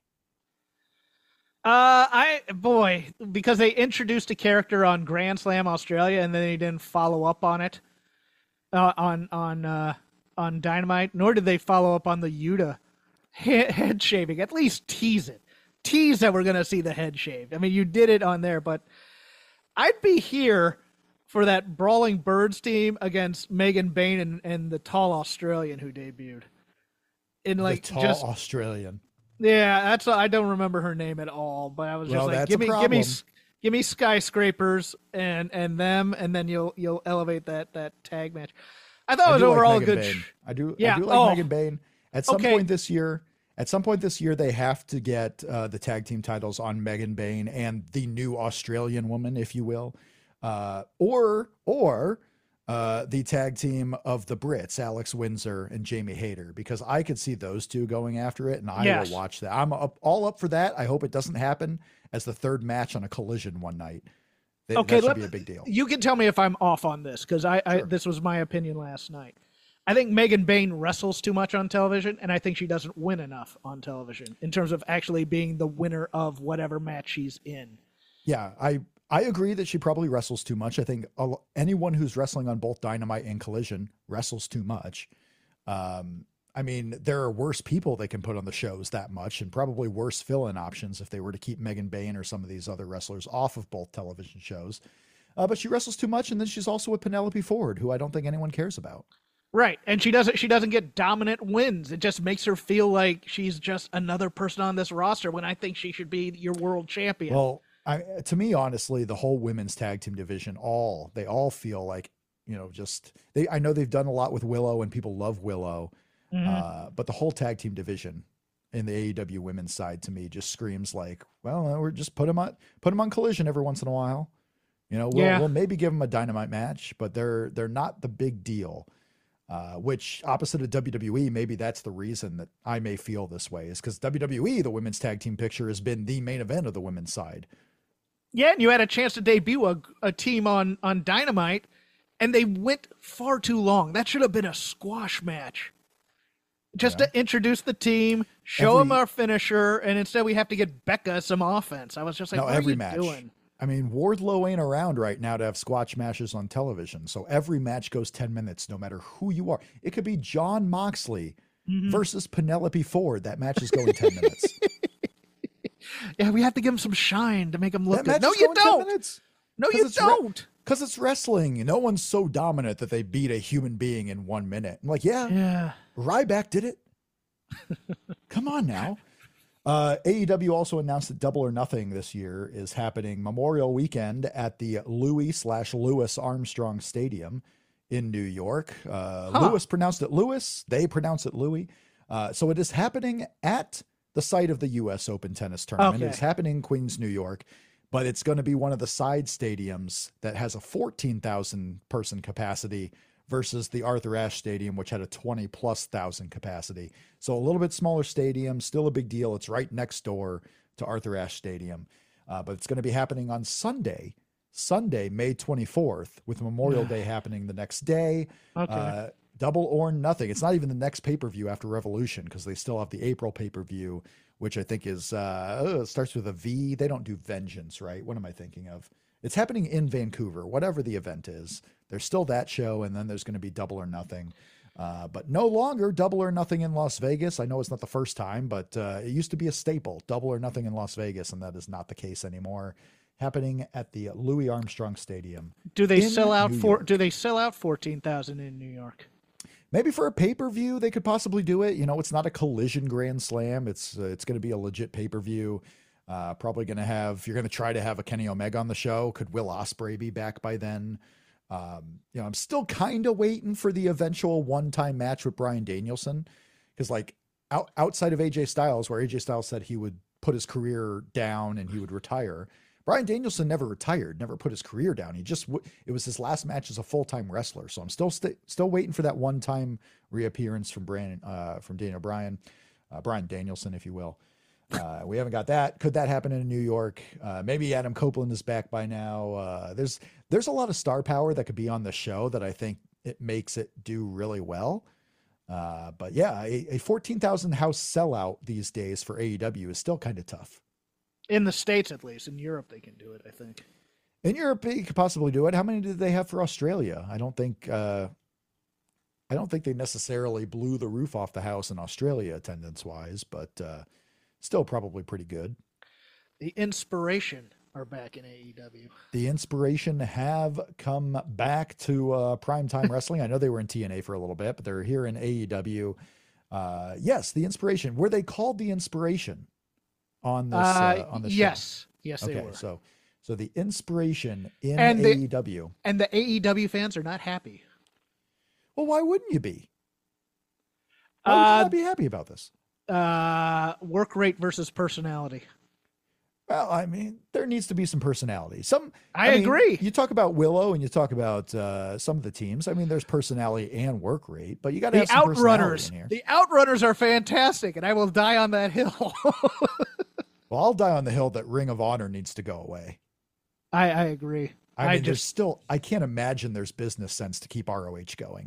Uh, I boy, because they introduced a character on Grand Slam Australia and then they didn't follow up on it, uh, on on uh, on Dynamite. Nor did they follow up on the Yuta head, head shaving. At least tease it, tease that we're gonna see the head shaved. I mean, you did it on there, but I'd be here for that Brawling Birds team against Megan Bain and, and the tall Australian who debuted. In like the tall just Australian. Yeah, that's I don't remember her name at all, but I was just Well, like, that's give a me, give problem. me, give me skyscrapers and and them, and then you'll you'll elevate that that tag match. I thought it I was do like overall a Megan good. Bain. sh- I do. Yeah, I do like oh. Megan Bain. At some Okay. point this year, at some point this year, they have to get uh, the tag team titles on Megan Bain and the new Australian woman, if you will, uh, or or uh, the tag team of the Brits, Alex Windsor and Jamie Hayter, because I could see those two going after it, and I Yes. will watch that. I'm up, all up for that. I hope it doesn't happen as the third match on a Collision one night. Th- Okay, that should let, be a big deal. You can tell me if I'm off on this because I, I Sure. this was my opinion last night. I think Megan Bain wrestles too much on television, and I think she doesn't win enough on television in terms of actually being the winner of whatever match she's in. Yeah, I I agree that she probably wrestles too much. I think a lo- anyone who's wrestling on both Dynamite and Collision wrestles too much. Um, I mean, there are worse people they can put on the shows that much, and probably worse fill-in options if they were to keep Megan Bain or some of these other wrestlers off of both television shows. Uh, but she wrestles too much, and then she's also with Penelope Ford, who I don't think anyone cares about. Right, and she doesn't she doesn't get dominant wins. It just makes her feel like she's just another person on this roster when I think she should be your world champion. Well, I, to me, honestly, the whole women's tag team division, all they all feel like, you know, just they. I know they've done a lot with Willow, and people love Willow, Mhm. uh, but the whole tag team division in the A E W women's side to me just screams like, well, we're just put them on put them on Collision every once in a while. You know, we'll, Yeah. we'll maybe give them a Dynamite match, but they're they're not the big deal. Uh, which opposite of W W E, maybe that's the reason that I may feel this way is because W W E, the women's tag team picture has been the main event of the women's side. Yeah, and you had a chance to debut a, a team on, on Dynamite, and they went far too long. That should have been a squash match. Just Yeah. to introduce the team, show them Every- our finisher, and instead we have to get Becca some offense. I was just like, No, what every are you match. doing? I mean, Wardlow ain't around right now to have squash matches on television. So every match goes ten minutes, no matter who you are. It could be John Moxley Mm-hmm. versus Penelope Ford. That match is going ten minutes. Yeah, we have to give them some shine to make them look That good. match No, is you going ten don't. minutes. No, 'Cause you it's re- don't. Because it's wrestling. No one's so dominant that they beat a human being in one minute. I'm like, yeah, Yeah. Ryback did it. Come on now. Uh, A E W also announced that Double or Nothing this year is happening Memorial Weekend at the Louis slash Louis Armstrong Stadium in New York. Uh, Huh. Louis pronounced it Louis. They pronounce it Louis. Uh, so it is happening at the site of the U S Open Tennis Tournament. Okay. It's happening in Queens, New York, but it's going to be one of the side stadiums that has a fourteen thousand person capacity versus the Arthur Ashe Stadium, which had a twenty plus thousand capacity. So a little bit smaller stadium, still a big deal. It's right next door to Arthur Ashe Stadium. Uh, but it's going to be happening on Sunday, Sunday, May twenty-fourth, with Memorial Day happening the next day. Okay. Uh, Double or Nothing. It's not even the next pay-per-view after Revolution because they still have the April pay-per-view, which I think is, uh, oh, it starts with a V. They don't do Vengeance, right? What am I thinking of? It's happening in Vancouver, whatever the event is. There's still that show, and then there's going to be Double or Nothing. Uh, but no longer Double or Nothing in Las Vegas. I know it's not the first time, but uh, it used to be a staple, Double or Nothing in Las Vegas, and that is not the case anymore. happening at the Louis Armstrong Stadium. Do they in sell out New for? York. Do they sell out fourteen thousand in New York? Maybe for a pay-per-view, they could possibly do it. You know, it's not a Collision Grand Slam. It's uh, it's going to be a legit pay-per-view. Uh, probably going to have, you're going to try to have a Kenny Omega on the show. Could Will Ospreay be back by then? Um, you know, I'm still kind of waiting for the eventual one-time match with Bryan Danielson. Because like out, outside of A J Styles, where A J Styles said he would put his career down and he would retire, Bryan Danielson never retired, never put his career down. He just, w- it was his last match as a full-time wrestler. So I'm still, st- still waiting for that one-time reappearance from Brandon, uh, from Daniel Bryan, uh, Bryan Danielson, if you will. Uh, we haven't got that. Could that happen in New York? Uh, maybe Adam Copeland is back by now. Uh, there's, there's a lot of star power that could be on the show that I think it makes it do really well. Uh, but yeah, a, a fourteen thousand house sellout these days for A E W is still kind of tough. In the States, at least. In Europe, they can do it, I think. In Europe, they could possibly do it. How many did they have for Australia? I don't think, uh, I don't think they necessarily blew the roof off the house in Australia attendance wise, but, uh, still probably pretty good. The Inspiration are back in A E W. The Inspiration have come back to, uh, primetime wrestling. I know they were in T N A for a little bit, but they're here in A E W. Uh, yes, the Inspiration. Were they called the Inspiration on this, uh, on the show? Yes. Yes, they Okay, were. so, so the Inspiration in And A E W. the, and the A E W fans are not happy. Well, why wouldn't you be? Why would Uh, you not be happy about this? Uh, work rate versus personality. Well, I mean, there needs to be some personality. Some, I mean, agree. You talk about Willow and you talk about uh, some of the teams. I mean, there's personality and work rate, but you got to The have some personality Outrunners. in here. The Outrunners are fantastic, and I will die on that hill. Well, I'll die on the hill that Ring of Honor needs to go away. I, I agree. I mean, I there's just still, I can't imagine there's business sense to keep R O H going.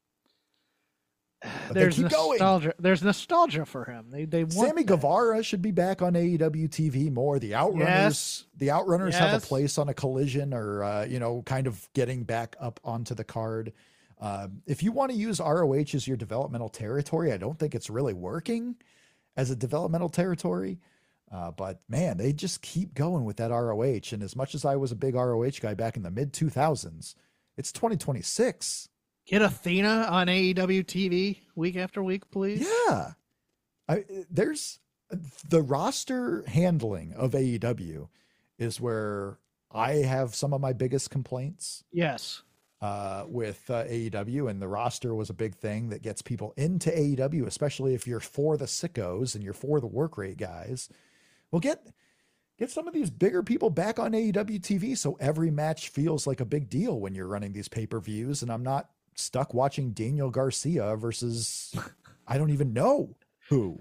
But there's they keep going. nostalgia. There's nostalgia for him. They they want Sammy that. Guevara should be back on A E W T V more. The Outrunners, Yes. the Outrunners have Yes. a place on a Collision, or uh, you know, kind of getting back up onto the card. Um, if you want to use R O H as your developmental territory, I don't think it's really working as a developmental territory. Uh, but man, they just keep going with that R O H. And as much as I was a big R O H guy back in the mid two thousands, it's twenty twenty-six. Get Athena on A E W T V week after week, please. Yeah. I, there's the roster handling of A E W is where I have some of my biggest complaints Yes. uh, with uh, A E W, and the roster was a big thing that gets people into A E W, especially if you're for the sickos and you're for the work rate guys. Well, get, get some of these bigger people back on A E W T V. So every match feels like a big deal when you're running these pay-per-views, and I'm not stuck watching Daniel Garcia versus I don't even know who.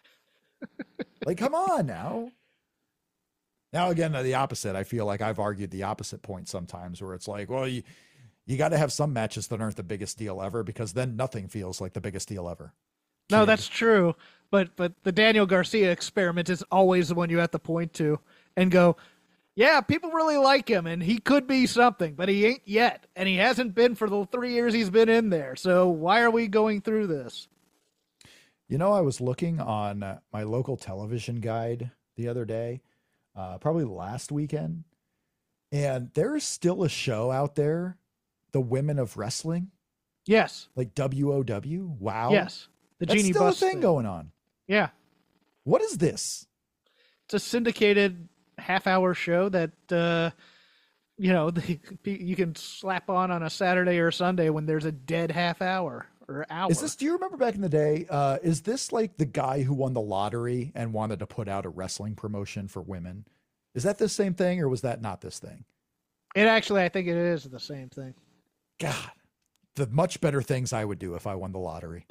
Like, come on now. Now, again, the opposite. I feel like I've argued the opposite point sometimes, where it's like, well, you, you got to have some matches that aren't the biggest deal ever, because then nothing feels like the biggest deal ever. No, Kid. that's true. But but the Daniel Garcia experiment is always the one you have to point to and go, yeah, people really like him, and he could be something, but he ain't yet, and he hasn't been for the three years he's been in there. So why are we going through this? You know, I was looking on uh, my local television guide the other day, uh, probably last weekend, and there is still a show out there, The Women of Wrestling, Yes. like W O W. Wow. Yes. The That's Genie still Bus a thing, thing. going on. Yeah. What is this? It's a syndicated half-hour show that, uh, you know, the, you can slap on on a Saturday or Sunday when there's a dead half hour or hour. Is this, do you remember back in the day, uh, is this like the guy who won the lottery and wanted to put out a wrestling promotion for women? Is that the same thing, or was that not this thing? It actually, I think it is the same thing. God, the much better things I would do if I won the lottery.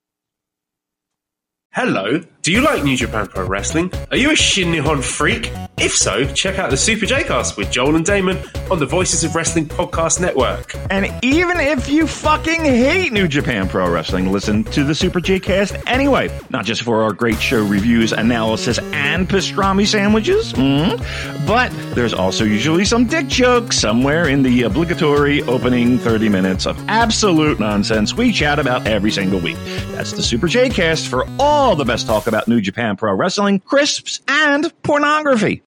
Hello, do you like New Japan Pro Wrestling? Are you a Shin Nihon freak? If so, check out the Super J-Cast with Joel and Damon on the Voices of Wrestling Podcast Network. And even if you fucking hate New Japan Pro Wrestling, listen to the Super J-Cast anyway. Not just for our great show reviews, analysis, and pastrami sandwiches, mm, but there's also usually some dick jokes somewhere in the obligatory opening thirty minutes of absolute nonsense we chat about every single week. That's the Super J-Cast for all the best talk about New Japan Pro Wrestling, crisps, and pornography.